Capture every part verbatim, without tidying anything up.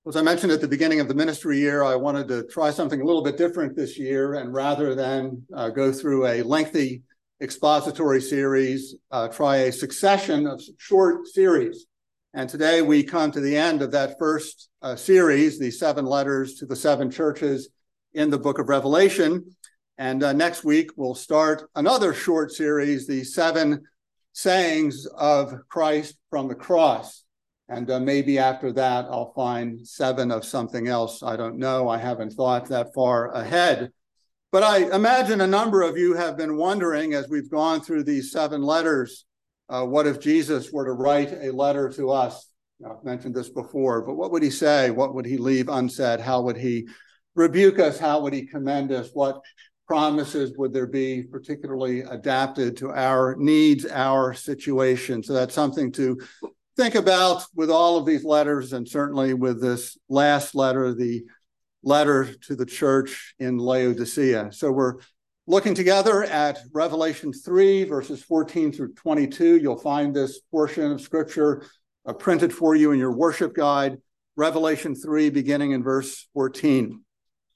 As I mentioned at the beginning of the ministry year, I wanted to try something a little bit different this year, and rather than uh, go through a lengthy expository series, uh, try a succession of short series. And today we come to the end of that first uh, series, the seven letters to the seven churches in the book of Revelation. And uh, next week we'll start another short series, the seven sayings of Christ from the cross. And uh, maybe after that, I'll find seven of something else. I don't know. I haven't thought that far ahead. But I imagine a number of you have been wondering, as we've gone through these seven letters, uh, what if Jesus were to write a letter to us? I've mentioned this before, but what would he say? What would he leave unsaid? How would he rebuke us? How would he commend us? What promises would there be particularly adapted to our needs, our situation? So that's something to think about with all of these letters, and certainly with this last letter, the letter to the church in Laodicea. So we're looking together at Revelation three, verses fourteen through twenty-two. You'll find this portion of scripture uh, printed for you in your worship guide, Revelation three, beginning in verse fourteen.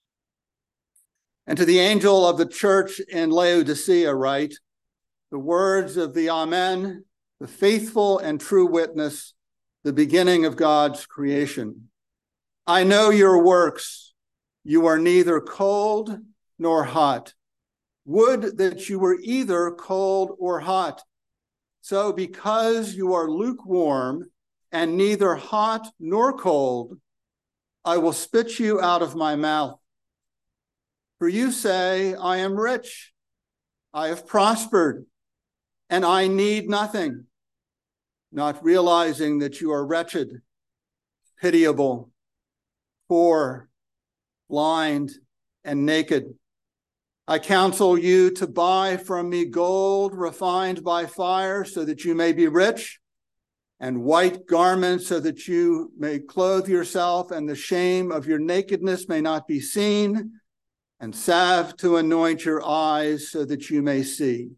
And to the angel of the church in Laodicea write, the words of the Amen, the faithful and true witness, the beginning of God's creation. I know your works. You are neither cold nor hot. Would that you were either cold or hot. So because you are lukewarm and neither hot nor cold, I will spit you out of my mouth. For you say, I am rich, I have prospered, and I need nothing, not realizing that you are wretched, pitiable, poor, blind, and naked. I counsel you to buy from me gold refined by fire so that you may be rich, and white garments so that you may clothe yourself and the shame of your nakedness may not be seen, and salve to anoint your eyes so that you may see.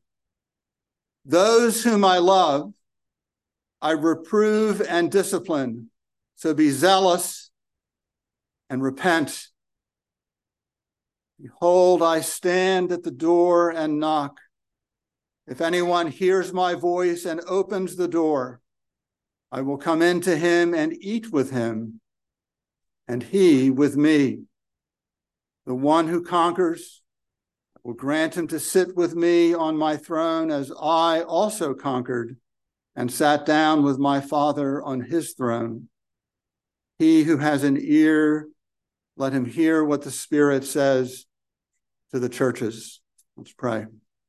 Those whom I love, I reprove and discipline, so be zealous and repent. Behold, I stand at the door and knock. If anyone hears my voice and opens the door, I will come into him and eat with him, and he with me. The one who conquers will grant him to sit with me on my throne, as I also conquered and sat down with my Father on his throne. He who has an ear, let him hear what the Spirit says to the churches. Let's pray.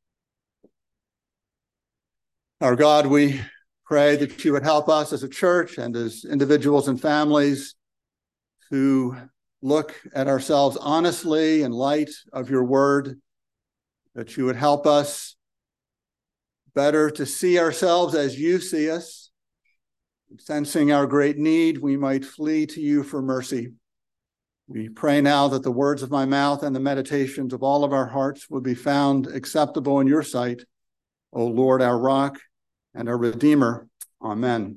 Our God, we pray that you would help us as a church and as individuals and families to look at ourselves honestly in light of your word, that you would help us better to see ourselves as you see us. Sensing our great need, we might flee to you for mercy. We pray now that the words of my mouth and the meditations of all of our hearts would be found acceptable in your sight, O Lord, our rock and our Redeemer. Amen.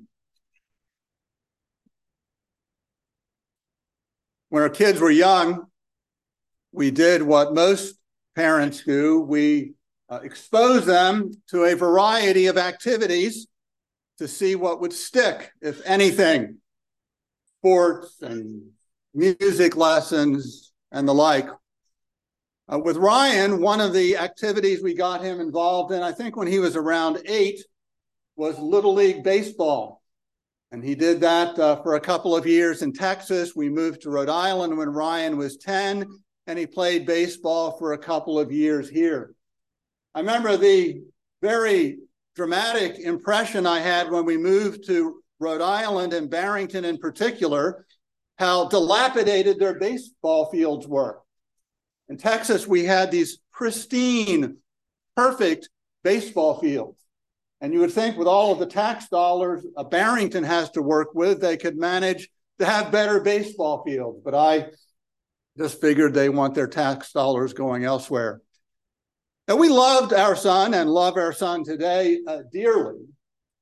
When our kids were young, we did what most parents do. We uh, exposed them to a variety of activities to see what would stick, if anything. Sports and music lessons and the like. Uh, with Ryan, one of the activities we got him involved in, I think when he was around eight, was Little League Baseball. And he did that uh, for a couple of years in Texas. We moved to Rhode Island when Ryan was ten, and he played baseball for a couple of years here. I remember the very dramatic impression I had when we moved to Rhode Island and Barrington in particular, how dilapidated their baseball fields were. In Texas, we had these pristine, perfect baseball fields. And you would think with all of the tax dollars uh, Barrington has to work with, they could manage to have better baseball fields. But I just figured they want their tax dollars going elsewhere. And we loved our son and love our son today uh, dearly.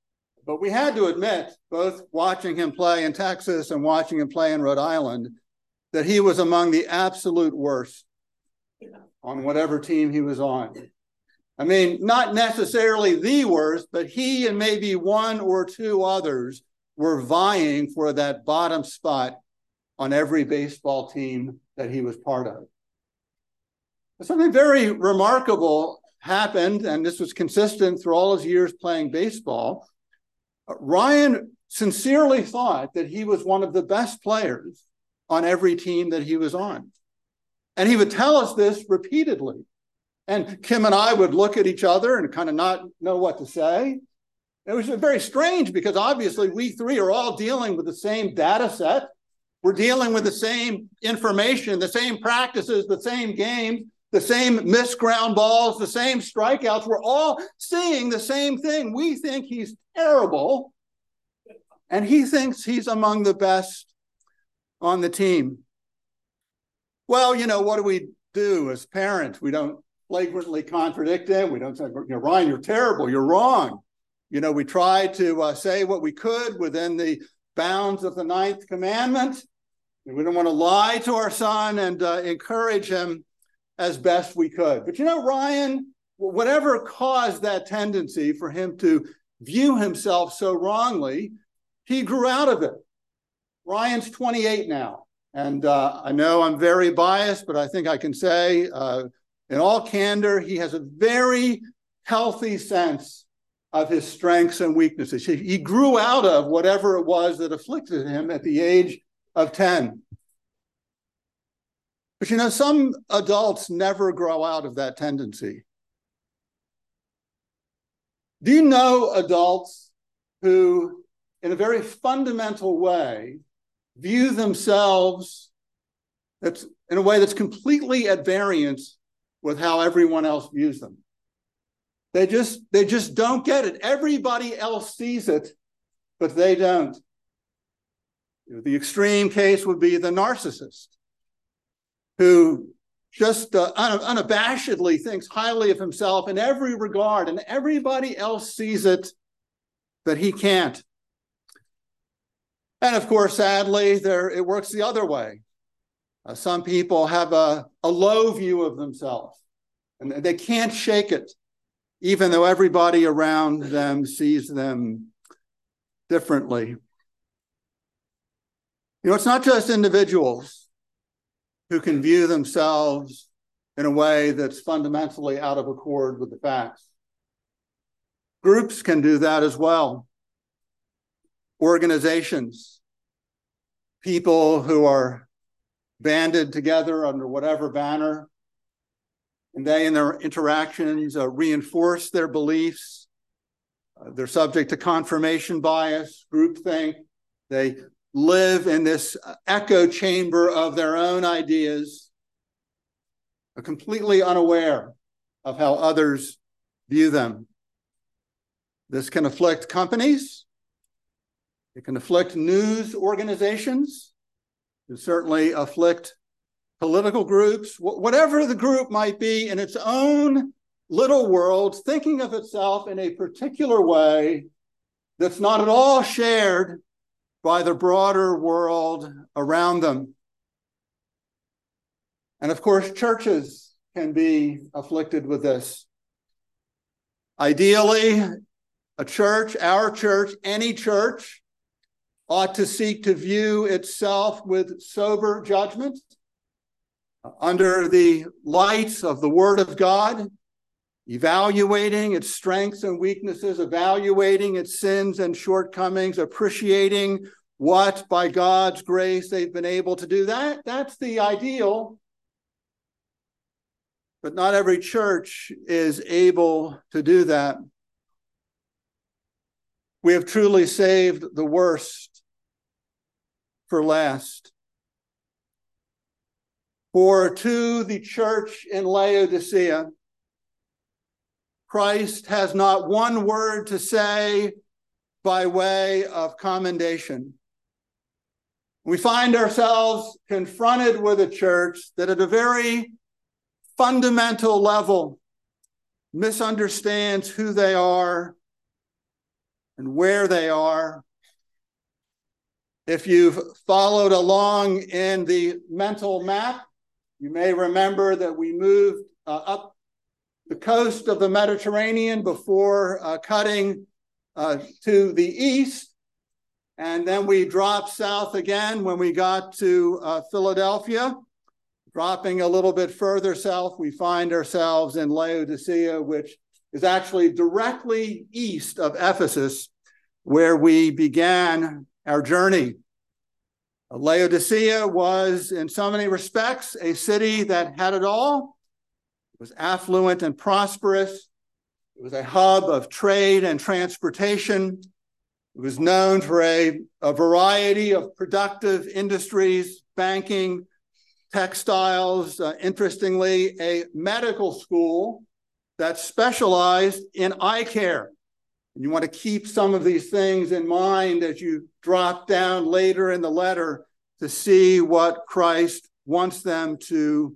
But we had to admit, both watching him play in Texas and watching him play in Rhode Island, that he was among the absolute worst on whatever team he was on. I mean, not necessarily the worst, but he and maybe one or two others were vying for that bottom spot on every baseball team that he was part of. Something very remarkable happened, and this was consistent through all his years playing baseball. Ryan sincerely thought that he was one of the best players on every team that he was on. And he would tell us this repeatedly. And Kim and I would look at each other and kind of not know what to say. It was very strange because obviously we three are all dealing with the same data set. We're dealing with the same information, the same practices, the same games, the same missed ground balls, the same strikeouts. We're all seeing the same thing. We think he's terrible, and he thinks he's among the best on the team. Well, you know, what do we do as parents? We don't flagrantly contradict him. We don't say, you know, Ryan, you're terrible. You're wrong. You know, we try to uh, say what we could within the bounds of the ninth commandment. We don't want to lie to our son and uh, encourage him as best we could. But you know, Ryan, whatever caused that tendency for him to view himself so wrongly, he grew out of it. Ryan's twenty-eight now. And uh, I know I'm very biased, but I think I can say uh, in all candor, he has a very healthy sense of his strengths and weaknesses. He, he grew out of whatever it was that afflicted him at the age of ten. But you know, some adults never grow out of that tendency. Do you know adults who, in a very fundamental way, view themselves that's in a way that's completely at variance with how everyone else views them? They just, they just don't get it. Everybody else sees it, but they don't. The extreme case would be the narcissist, who just uh, unabashedly thinks highly of himself in every regard, and everybody else sees it, but he can't. And of course, sadly, there it works the other way. Uh, some people have a, a low view of themselves, and they can't shake it, even though everybody around them sees them differently. You know, it's not just individuals who can view themselves in a way that's fundamentally out of accord with the facts. Groups can do that as well. Organizations, people who are banded together under whatever banner, and they in their interactions uh, reinforce their beliefs. Uh, they're subject to confirmation bias, groupthink. They live in this echo chamber of their own ideas, are completely unaware of how others view them. This can afflict companies. It can afflict news organizations. It can certainly afflict political groups, whatever the group might be in its own little world, thinking of itself in a particular way that's not at all shared by the broader world around them. And of course, churches can be afflicted with this. Ideally, a church, our church, any church, ought to seek to view itself with sober judgment under the light of the Word of God, evaluating its strengths and weaknesses, evaluating its sins and shortcomings, appreciating what, by God's grace, they've been able to do. That, that's the ideal. But not every church is able to do that. We have truly saved the worst for last. For to the church in Laodicea, Christ has not one word to say by way of commendation. We find ourselves confronted with a church that at a very fundamental level misunderstands who they are and where they are. If you've followed along in the mental map, you may remember that we moved uh, up the coast of the Mediterranean before uh, cutting uh, to the east. And then we dropped south again when we got to uh, Philadelphia. Dropping a little bit further south, we find ourselves in Laodicea, which is actually directly east of Ephesus, where we began our journey. Laodicea was, in so many respects, a city that had it all. It was affluent and prosperous. It was a hub of trade and transportation. It was known for a, a variety of productive industries, banking, textiles, uh, interestingly, a medical school that specialized in eye care. And you want to keep some of these things in mind as you drop down later in the letter to see what Christ wants them to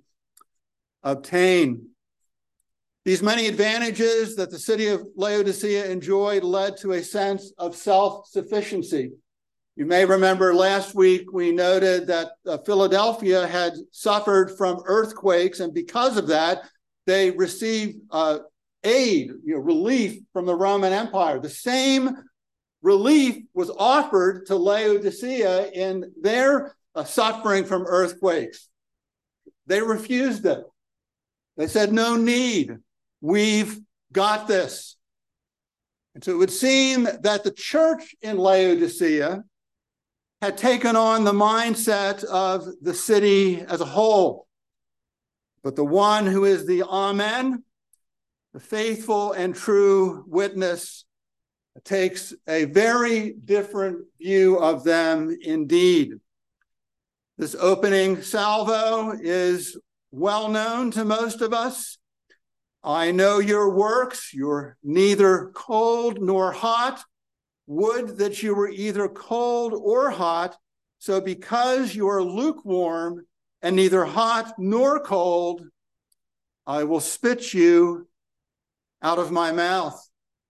obtain. These many advantages that the city of Laodicea enjoyed led to a sense of self-sufficiency. You may remember last week we noted that uh, Philadelphia had suffered from earthquakes, and because of that, they received uh, aid, you know, relief from the Roman Empire. The same relief was offered to Laodicea in their uh, suffering from earthquakes. They refused it. They said, no need. We've got this. And so it would seem that the church in Laodicea had taken on the mindset of the city as a whole. But the one who is the Amen, the faithful and true witness, takes a very different view of them indeed. This opening salvo is well known to most of us. I know your works. You're neither cold nor hot. Would that you were either cold or hot. So because you are lukewarm and neither hot nor cold, I will spit you out of my mouth.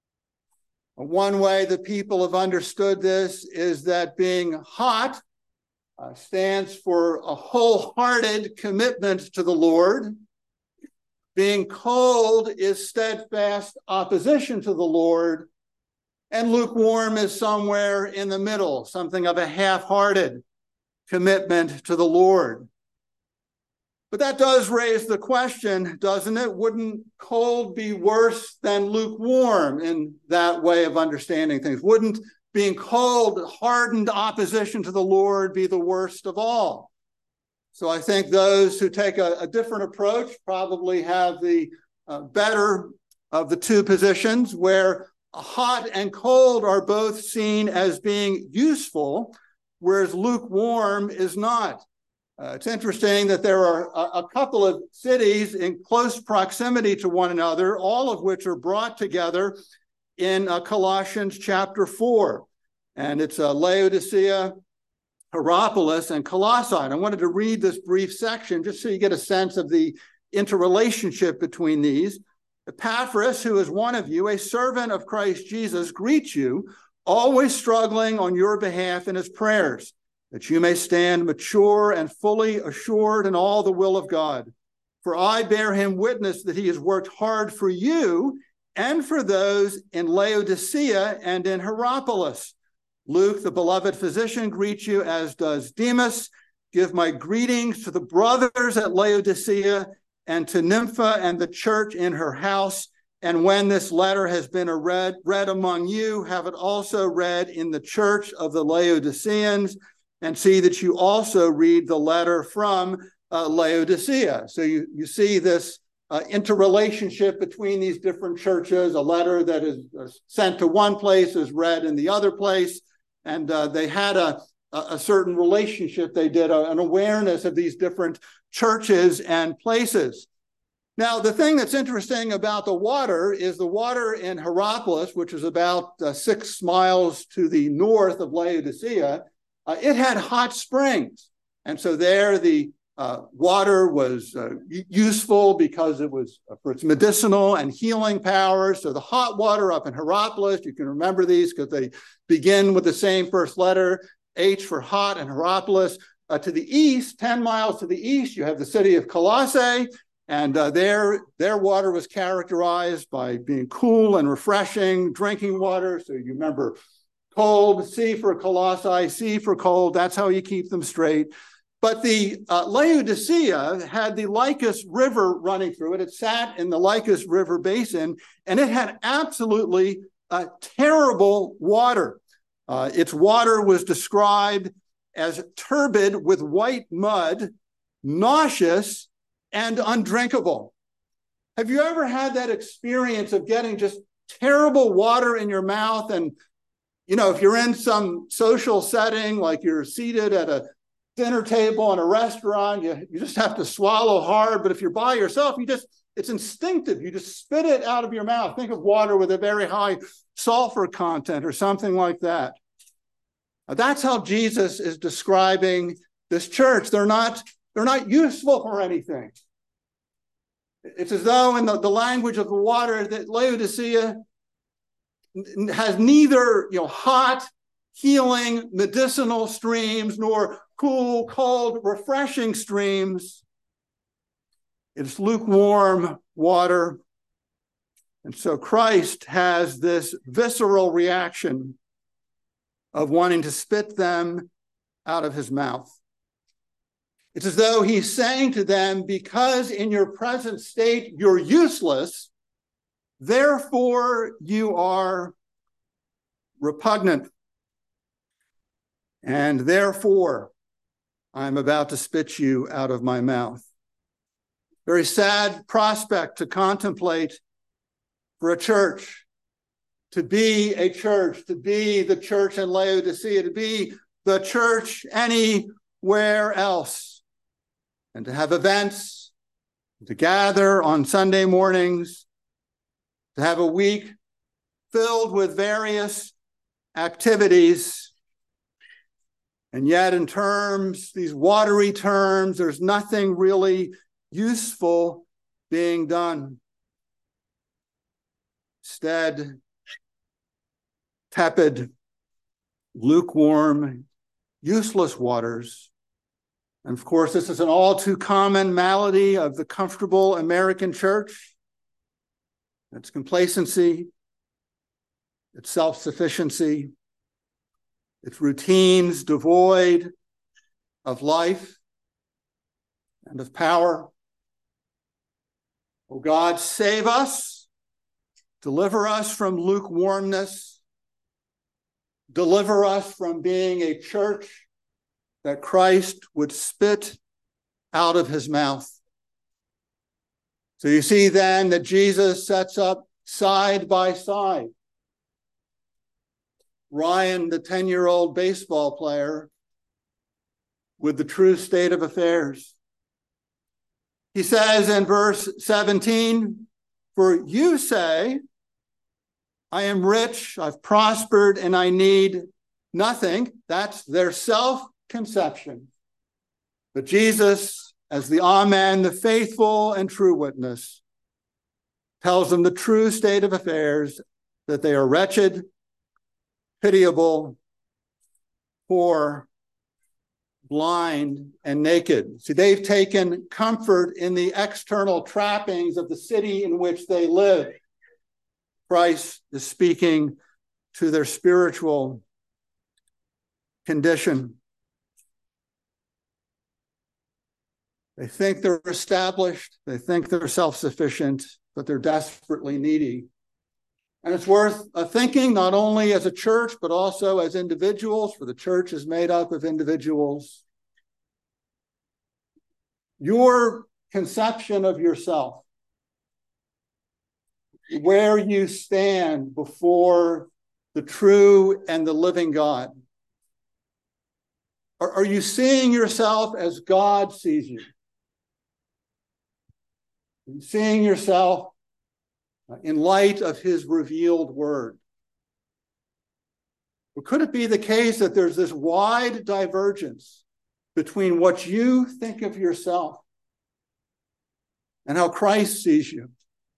One way the people have understood this is that being hot uh, stands for a wholehearted commitment to the Lord. Being cold is steadfast opposition to the Lord. And lukewarm is somewhere in the middle, something of a half-hearted commitment to the Lord. But that does raise the question, doesn't it? Wouldn't cold be worse than lukewarm in that way of understanding things? Wouldn't being cold, hardened opposition to the Lord be the worst of all? So I think those who take a, a different approach probably have the uh, better of the two positions, where hot and cold are both seen as being useful, whereas lukewarm is not. Uh, it's interesting that there are a, a couple of cities in close proximity to one another, all of which are brought together in uh, Colossians chapter four. And it's uh, Laodicea, Hierapolis, and Colossae. And I wanted to read this brief section just so you get a sense of the interrelationship between these. Epaphras, who is one of you, a servant of Christ Jesus, greets you, always struggling on your behalf in his prayers, that you may stand mature and fully assured in all the will of God. For I bear him witness that he has worked hard for you and for those in Laodicea and in Hierapolis. Luke, the beloved physician, greets you, as does Demas. Give my greetings to the brothers at Laodicea and to Nympha and the church in her house. And when this letter has been read, read among you, have it also read in the church of the Laodiceans, and see that you also read the letter from uh, Laodicea. So you, you see this uh, interrelationship between these different churches. A letter that is uh, sent to one place is read in the other place. And uh, they had a, a certain relationship. They did a, an awareness of these different churches and places. Now, the thing that's interesting about the water is the water in Hierapolis, which is about uh, six miles to the north of Laodicea, uh, it had hot springs. And so there the uh, water was uh, useful because it was for its medicinal and healing powers. So the hot water up in Hierapolis, you can remember these because they begin with the same first letter, H for hot, and Hierapolis. Uh, to the east, ten miles to the east, you have the city of Colossae, and uh, their, their water was characterized by being cool and refreshing, drinking water. So you remember cold, C for Colossae, C for cold. That's how you keep them straight. But the uh, Laodicea had the Lycus River running through it. It sat in the Lycus River basin, and it had absolutely uh, terrible water. Uh, its water was described as turbid with white mud, nauseous, and undrinkable. Have you ever had that experience of getting just terrible water in your mouth? And, you know, if you're in some social setting, like you're seated at a dinner table in a restaurant, you, you just have to swallow hard. But if you're by yourself, you just, it's instinctive. You just spit it out of your mouth. Think of water with a very high sulfur content or something like that. Now, that's how Jesus is describing this church. They're not, they're not useful for anything. It's as though in the, the language of the water that Laodicea has neither, you know, hot, healing, medicinal streams, nor cool, cold, refreshing streams. It's lukewarm water. And so Christ has this visceral reaction of wanting to spit them out of his mouth. It's as though he's saying to them, because in your present state you're useless, therefore you are repugnant. And therefore I'm about to spit you out of my mouth. Very sad prospect to contemplate for a church, to be a church, to be the church in Laodicea, to be the church anywhere else, and to have events, to gather on Sunday mornings, to have a week filled with various activities. And yet in terms, these watery terms, there's nothing really useful being done. Instead, tepid, lukewarm, useless waters. And of course, this is an all too common malady of the comfortable American church. It's complacency, it's self-sufficiency, it's routines devoid of life and of power. Oh God, save us, deliver us from lukewarmness, deliver us from being a church that Christ would spit out of his mouth. So you see then that Jesus sets up side by side Ryan, the ten-year-old baseball player, with the true state of affairs. He says in verse seventeen, "For you say, I am rich, I've prospered, and I need nothing." That's their self-conception. But Jesus, as the Amen, the faithful and true witness, tells them the true state of affairs, that they are wretched, pitiable, poor, blind, and naked. See, they've taken comfort in the external trappings of the city in which they live. Christ is speaking to their spiritual condition. They think they're established, they think they're self-sufficient, but they're desperately needy. And it's worth uh, thinking not only as a church, but also as individuals, for the church is made up of individuals. Your conception of yourself, where you stand before the true and the living God. Are, are you seeing yourself as God sees you? Are you seeing yourself in light of his revealed word? Or could it be the case that there's this wide divergence between what you think of yourself and how Christ sees you.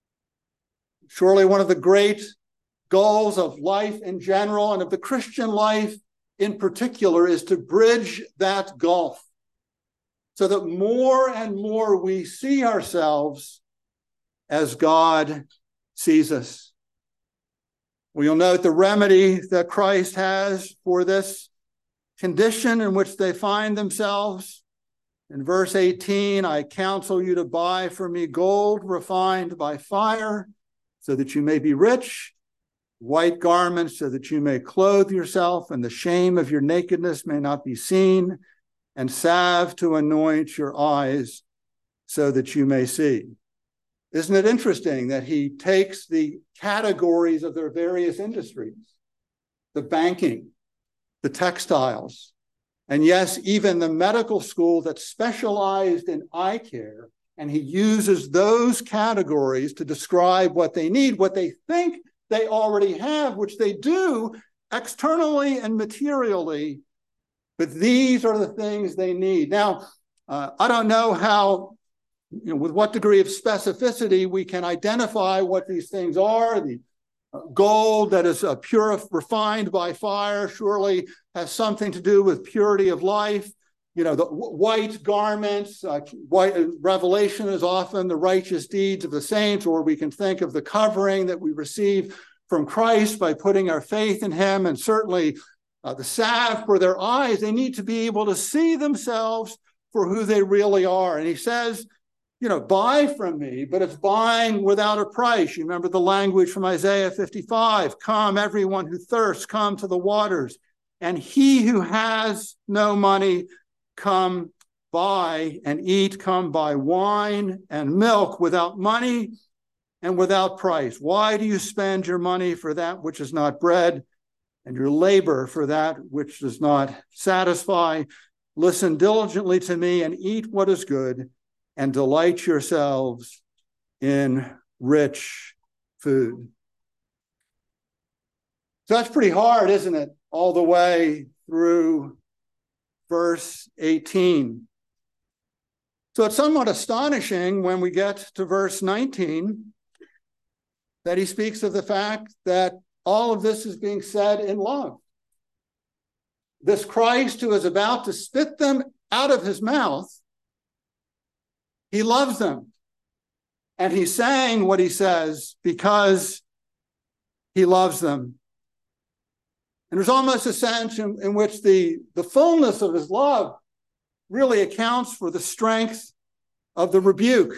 Surely one of the great goals of life in general and of the Christian life in particular is to bridge that gulf so that more and more we see ourselves as God sees us. Well, you'll note the remedy that Christ has for this condition in which they find themselves. In verse eighteen, I counsel you to buy for me gold refined by fire, so that you may be rich, white garments, so that you may clothe yourself, and the shame of your nakedness may not be seen, and salve to anoint your eyes, so that you may see. Isn't it interesting that he takes the categories of their various industries, the banking, the textiles, and yes, even the medical school that specialized in eye care, and he uses those categories to describe what they need, what they think they already have, which they do externally and materially, but these are the things they need. Now, uh, I don't know how, you know, with what degree of specificity we can identify what these things are. The uh, gold that is uh, pure, refined by fire, surely has something to do with purity of life. You know, the w- white garments, uh, white, uh, Revelation is often the righteous deeds of the saints, or we can think of the covering that we receive from Christ by putting our faith in him, and certainly uh, the salve for their eyes. They need to be able to see themselves for who they really are. And he says, you know, buy from me, but it's buying without a price. You remember the language from Isaiah fifty-five, come, everyone who thirsts, come to the waters. And he who has no money, come buy and eat, come buy wine and milk without money and without price. Why do you spend your money for that which is not bread, and your labor for that which does not satisfy? Listen diligently to me and eat what is good, and delight yourselves in rich food. So that's pretty hard, isn't it? All the way through verse eighteen. So it's somewhat astonishing when we get to verse nineteen that he speaks of the fact that all of this is being said in love. This Christ who is about to spit them out of his mouth, he loves them. And he's saying what he says because he loves them. And there's almost a sense in, in which the, the fullness of his love really accounts for the strength of the rebuke.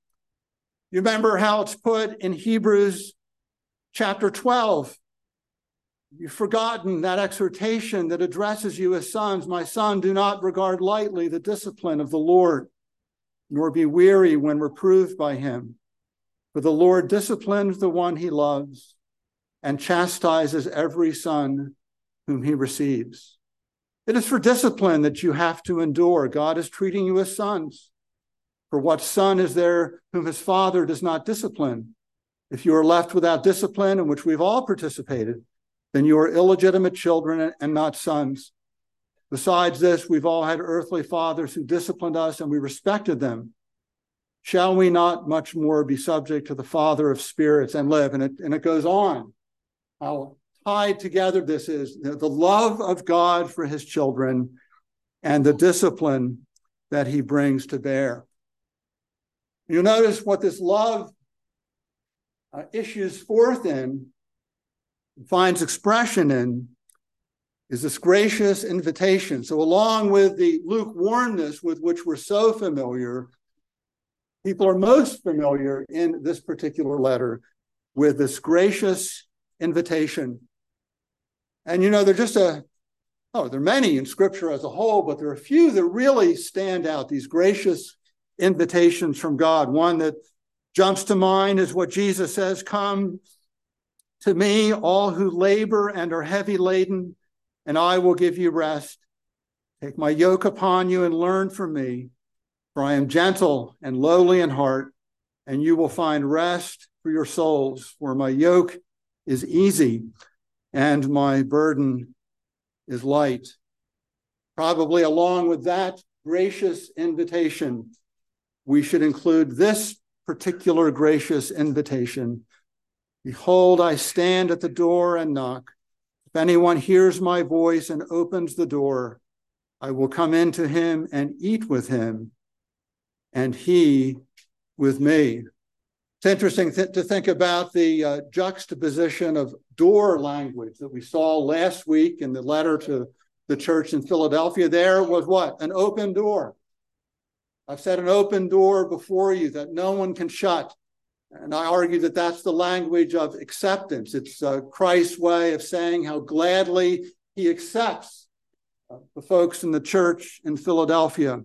You remember how it's put in Hebrews chapter twelve. You've forgotten that exhortation that addresses you as sons. My son, do not regard lightly the discipline of the Lord, nor be weary when reproved by him. For the Lord disciplines the one he loves and chastises every son whom he receives. It is for discipline that you have to endure. God is treating you as sons. For what son is there whom his father does not discipline? If you are left without discipline, in which we've all participated, then you are illegitimate children and not sons. Besides this, we've all had earthly fathers who disciplined us, and we respected them. Shall we not much more be subject to the Father of spirits and live? And it, and it goes on. How tied together this is, the, the love of God for his children and the discipline that he brings to bear. You'll notice what this love uh, issues forth in, finds expression in, is this gracious invitation. So along with the lukewarmness with which we're so familiar, people are most familiar in this particular letter with this gracious invitation. And you know, they're just a, oh, there are many in Scripture as a whole, but there are a few that really stand out, these gracious invitations from God. One that jumps to mind is what Jesus says, come to me, all who labor and are heavy laden, and I will give you rest. Take my yoke upon you and learn from me, for I am gentle and lowly in heart, and you will find rest for your souls. For my yoke is easy and my burden is light. Probably along with that gracious invitation, we should include this particular gracious invitation. Behold, I stand at the door and knock. If anyone hears my voice and opens the door, I will come into him and eat with him, and he with me. It's interesting th- to think about the uh, juxtaposition of door language that we saw last week in the letter to the church in Philadelphia. There was what? An open door. I've set an open door before you that no one can shut. And I argue that that's the language of acceptance. It's uh, Christ's way of saying how gladly he accepts uh, the folks in the church in Philadelphia.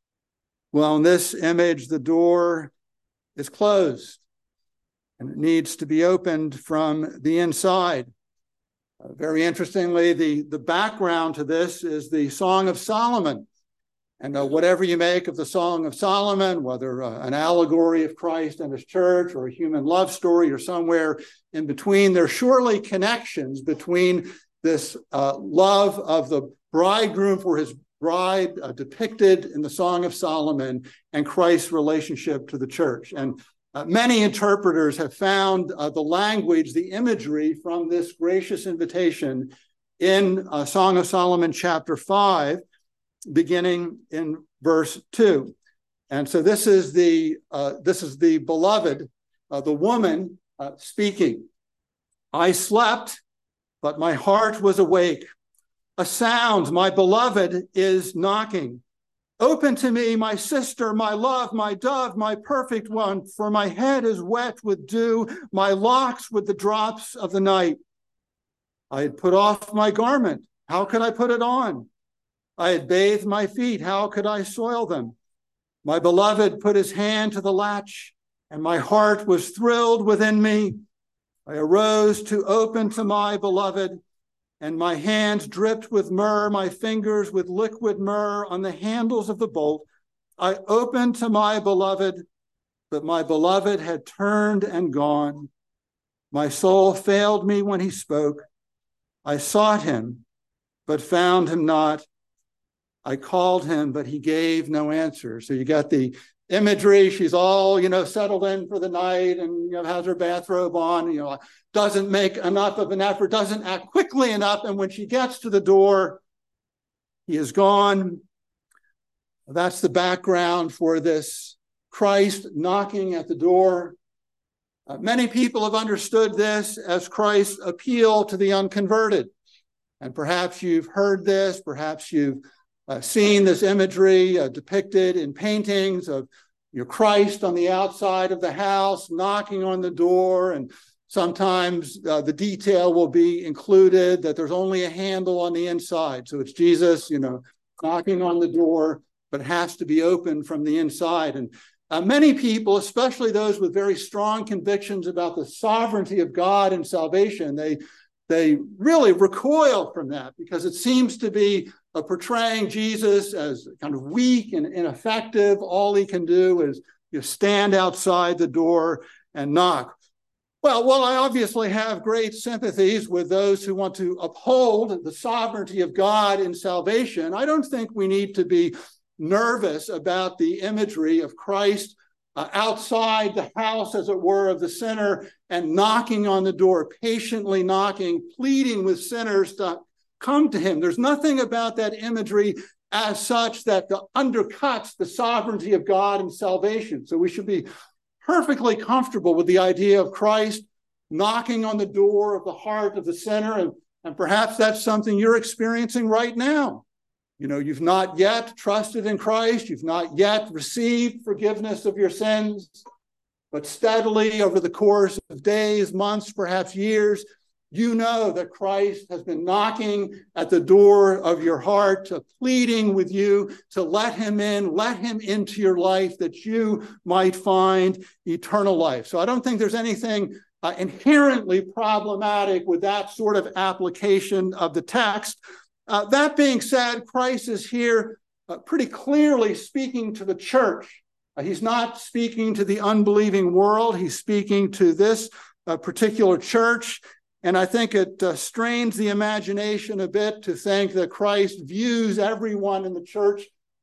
Well, in this image, the door is closed, and it needs to be opened from the inside. Uh, very interestingly, the, the background to this is the Song of Solomon. And uh, whatever you make of the Song of Solomon, whether uh, an allegory of Christ and his church or a human love story or somewhere in between, there are surely connections between this uh, love of the bridegroom for his bride uh, depicted in the Song of Solomon and Christ's relationship to the church. And uh, many interpreters have found uh, the language, the imagery from this gracious invitation in uh, Song of Solomon chapter five, beginning in verse two. And so this is the uh, this is the beloved, uh, the woman uh, speaking. I slept, but my heart was awake. A sound, my beloved is knocking. Open to me, my sister, my love, my dove, my perfect one, for my head is wet with dew, my locks with the drops of the night. I had put off my garment. How could I put it on? I had bathed my feet. How could I soil them? My beloved put his hand to the latch, and my heart was thrilled within me. I arose to open to my beloved, and my hands dripped with myrrh, my fingers with liquid myrrh on the handles of the bolt. I opened to my beloved, but my beloved had turned and gone. My soul failed me when he spoke. I sought him, but found him not. I called him, but he gave no answer. So you got the imagery. She's all, you know, settled in for the night and, you know, has her bathrobe on, you know, doesn't make enough of an effort, doesn't act quickly enough. And when she gets to the door, he is gone. That's the background for this Christ knocking at the door. Uh, many people have understood this as Christ's appeal to the unconverted. And perhaps you've heard this, perhaps you've Uh, seen this imagery uh, depicted in paintings of your Christ on the outside of the house, knocking on the door, and sometimes uh, the detail will be included that there's only a handle on the inside. So it's Jesus, you know, knocking on the door, but has to be opened from the inside. And uh, many people, especially those with very strong convictions about the sovereignty of God and salvation, they they really recoil from that because it seems to be uh, portraying Jesus as kind of weak and ineffective. All he can do is you know, stand outside the door and knock. Well, while I obviously have great sympathies with those who want to uphold the sovereignty of God in salvation, I don't think we need to be nervous about the imagery of Christ Uh, outside the house, as it were, of the sinner and knocking on the door, patiently knocking, pleading with sinners to come to him. There's nothing about that imagery as such that the, undercuts the sovereignty of God and salvation. So we should be perfectly comfortable with the idea of Christ knocking on the door of the heart of the sinner. And, and perhaps that's something you're experiencing right now. You know, you've not yet trusted in Christ. You've not yet received forgiveness of your sins. But steadily over the course of days, months, perhaps years, you know that Christ has been knocking at the door of your heart, uh, pleading with you to let him in, let him into your life that you might find eternal life. So I don't think there's anything uh, inherently problematic with that sort of application of the text. Uh, that being said, Christ is here uh, pretty clearly speaking to the church. Uh, he's not speaking to the unbelieving world. He's speaking to this uh, particular church. And I think it uh, strains the imagination a bit to think that Christ views everyone in the church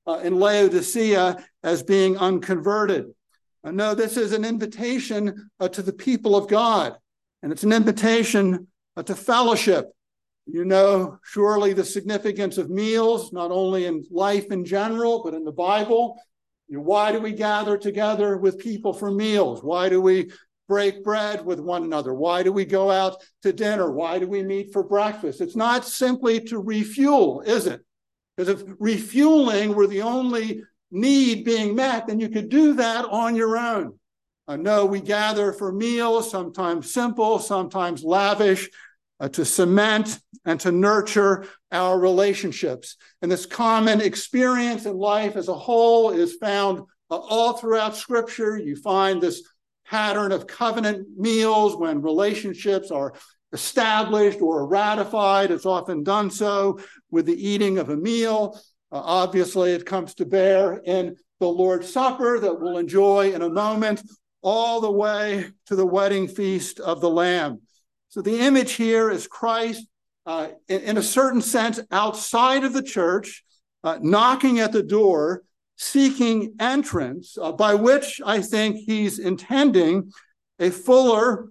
uh, in Laodicea as being unconverted. Uh, no, this is an invitation uh, to the people of God, and it's an invitation uh, to fellowship. You know surely the significance of meals, not only in life in general, but in the Bible. You know, why do we gather together with people for meals? Why do we break bread with one another? Why do we go out to dinner? Why do we meet for breakfast? It's not simply to refuel, is it? Because if refueling were the only need being met, then you could do that on your own. Uh, no, we gather for meals, sometimes simple, sometimes lavish, uh, to cement and to nurture our relationships. And this common experience in life as a whole is found uh, all throughout Scripture. You find this pattern of covenant meals when relationships are established or ratified. It's often done so with the eating of a meal. Uh, obviously, it comes to bear in the Lord's Supper that we'll enjoy in a moment, all the way to the wedding feast of the Lamb. So the image here is Christ, uh, in, in a certain sense, outside of the church, uh, knocking at the door, seeking entrance, uh, by which I think he's intending a fuller,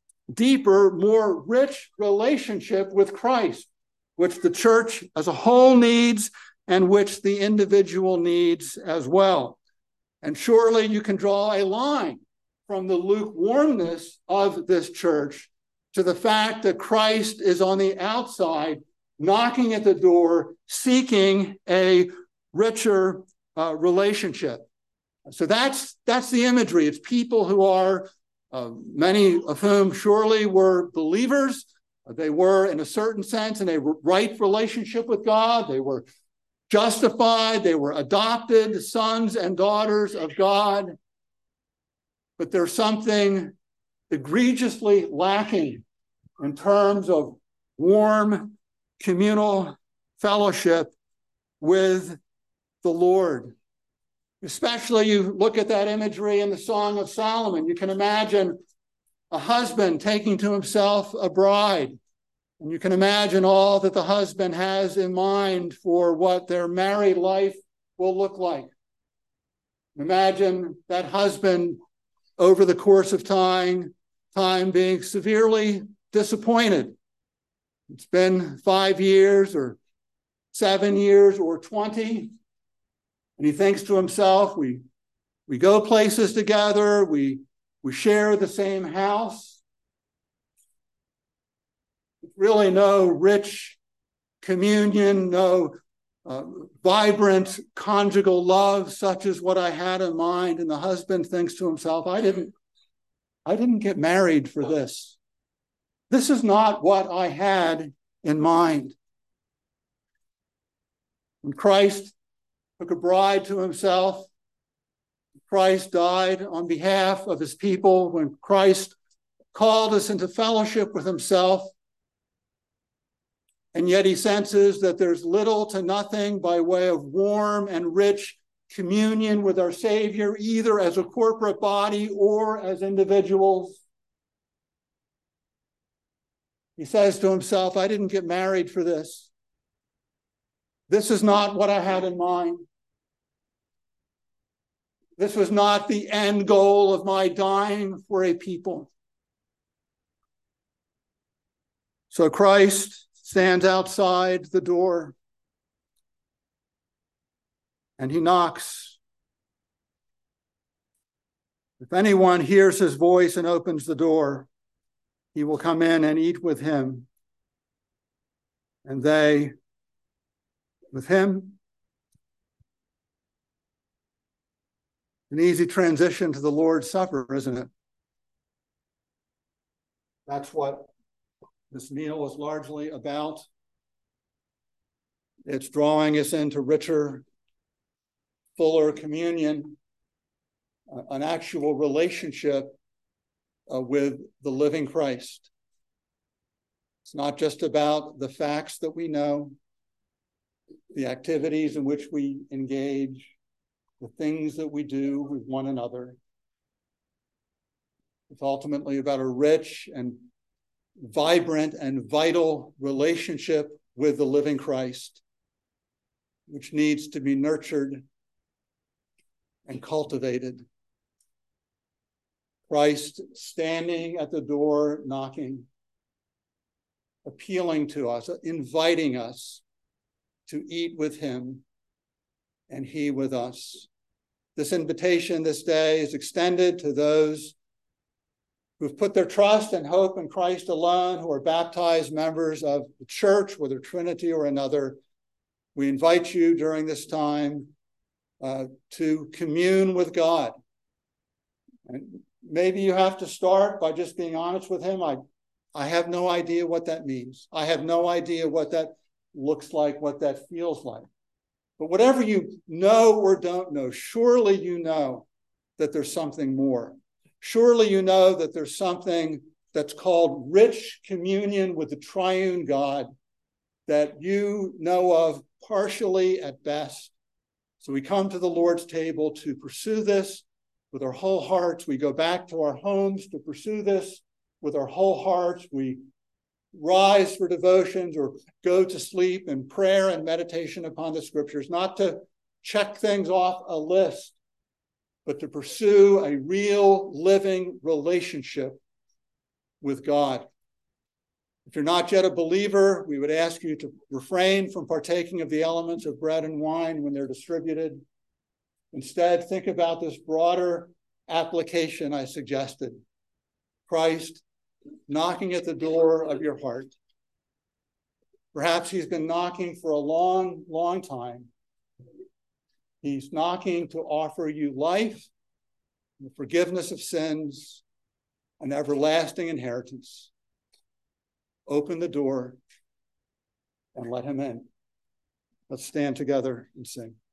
deeper, more rich relationship with Christ, which the church as a whole needs and which the individual needs as well. And surely you can draw a line from the lukewarmness of this church to the fact that Christ is on the outside, knocking at the door, seeking a richer uh, relationship. So that's, that's the imagery. It's people who are, uh, many of whom surely were believers. They were, in a certain sense, in a right relationship with God. They were justified. They were adopted sons and daughters of God. But there's something egregiously lacking in terms of warm communal fellowship with the Lord. Especially you look at that imagery in the Song of Solomon. You can imagine a husband taking to himself a bride. And you can imagine all that the husband has in mind for what their married life will look like. Imagine that husband over the course of time, time being severely disappointed. It's been five years or seven years or twenty. And he thinks to himself, we, we go places together, we, we share the same house. Really no rich communion, no uh, vibrant conjugal love, such as what I had in mind. And the husband thinks to himself, I didn't, I didn't get married for this. This is not what I had in mind. When Christ took a bride to himself, Christ died on behalf of his people. When Christ called us into fellowship with himself, and yet he senses that there's little to nothing by way of warm and rich communion with our Savior, either as a corporate body or as individuals. He says to himself, I didn't get married for this. This is not what I had in mind. This was not the end goal of my dying for a people. So Christ stands outside the door and he knocks. If anyone hears his voice and opens the door, he will come in and eat with him, and they with him. An easy transition to the Lord's Supper, isn't it? That's what this meal is largely about. It's drawing us into richer, fuller communion, uh, an actual relationship uh, with the living Christ. It's not just about the facts that we know, the activities in which we engage, the things that we do with one another. It's ultimately about a rich and vibrant and vital relationship with the living Christ. which needs to be nurtured and cultivated. Christ standing at the door, knocking, appealing to us, inviting us to eat with him and he with us. This invitation this day is extended to those who've put their trust and hope in Christ alone, who are baptized members of the church, whether Trinity or another. We invite you during this time uh, to commune with God. And maybe you have to start by just being honest with him. I, I have no idea what that means. I have no idea what that looks like, what that feels like. But whatever you know or don't know, surely you know that there's something more. Surely you know that there's something that's called rich communion with the triune God that you know of partially at best. So we come to the Lord's table to pursue this with our whole hearts. We go back to our homes to pursue this with our whole hearts. We rise for devotions or go to sleep in prayer and meditation upon the scriptures, not to check things off a list, but to pursue a real living relationship with God. If you're not yet a believer, we would ask you to refrain from partaking of the elements of bread and wine when they're distributed. Instead, think about this broader application I suggested. Christ knocking at the door of your heart. Perhaps he's been knocking for a long, long time. He's knocking to offer you life, the forgiveness of sins, an everlasting inheritance. Open the door and let him in. Let's stand together and sing.